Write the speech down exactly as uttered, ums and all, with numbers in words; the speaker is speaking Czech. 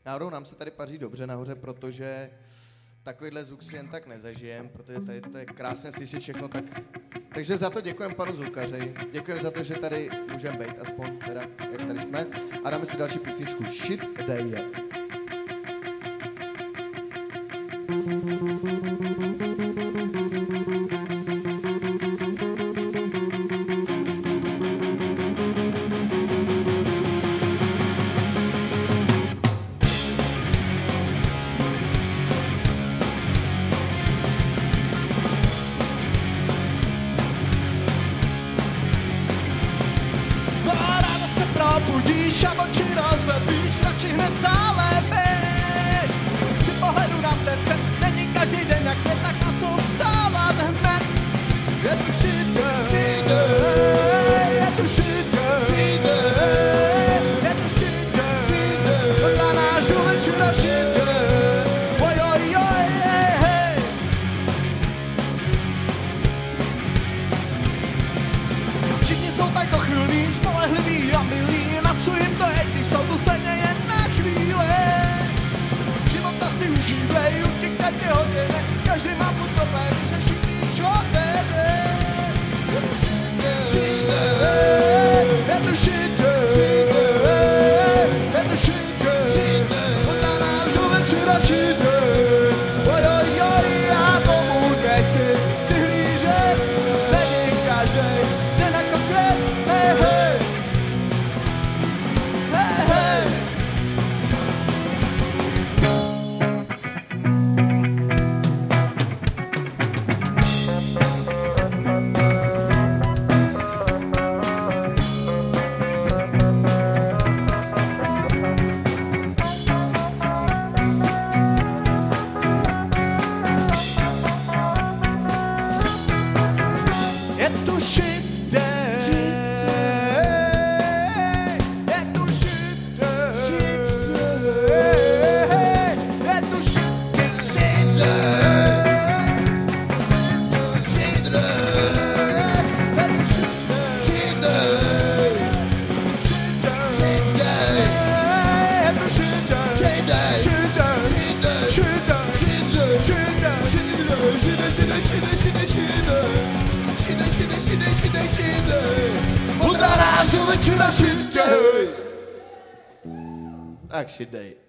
Náhodou nám se tady paří dobře nahoře, protože takovýhle zvuk si jen tak nezažijem, protože tady to je krásně slyšet všechno, tak... Takže za to děkujeme panu zvukaři, děkujeme za to, že tady můžeme být, aspoň teda, jak tady jsme. A dáme si další písničku, Shit Day. Budíš a oči rozlepíš, radši hned zálepíš. Při pohledu na tece není každý den jak je, tak na co vstávat hned. Je to shit day, je to shit day, je to shit day, na nášu večera shit day. Oj, oj, oj, hej, hej. Všichni jsou tak dochylní, spolehliví a milí. Co jim to je, když jsou tu stejně jen na chvíli. Života si užívej, utíkat je hodiny, každý má půl problémy, řeší víš hodiny. Je to shit day, je to shit day, je to shit day, od rána až do večera shit day. Oj, oj, oj, já tomu nechci přihlížet, není každej den jako květ, hej, hej. Tak shit day.